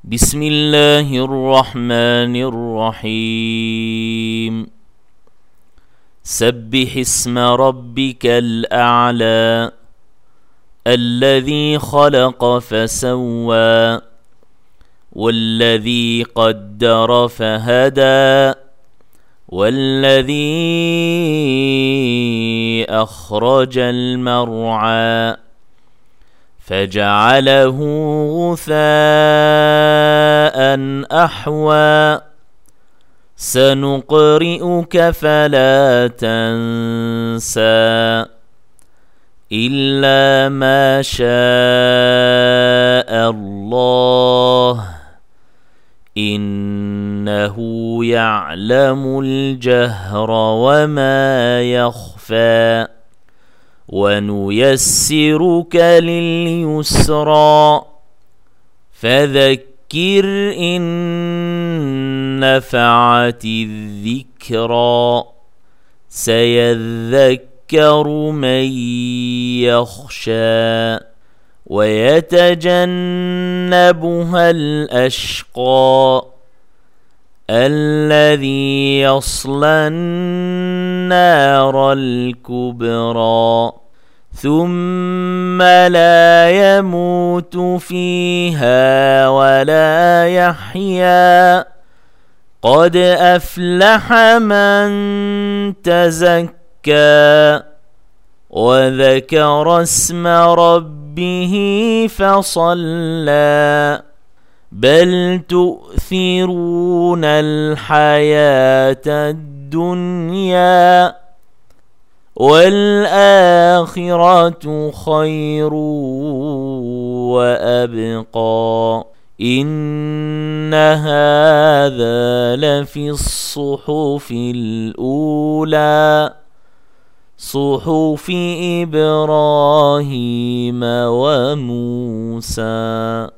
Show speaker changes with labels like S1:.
S1: بسم الله الرحمن الرحيم. سبح اسم ربك الأعلى الذي خلق فسوى والذي قدر فهدى والذي أخرج المرعى فجعله غثاء أحوى سنقرئك فلا تنسى إلا ما شاء الله إنه يعلم الجهر وما يخفى ونيسرك لليسرى فذكر إن نفعت الذكرى سيذكر من يخشى ويتجنبها الأشقى الذي يصلى النار الكبرى ثم لا يموت فيها ولا يحيا قد أفلح من تزكى وذكر اسم ربه فصلى بل تؤثرون الحياة الدنيا والآخرة خير وأبقى إن هذا لفي الصحف الأولى صحف إبراهيم وموسى.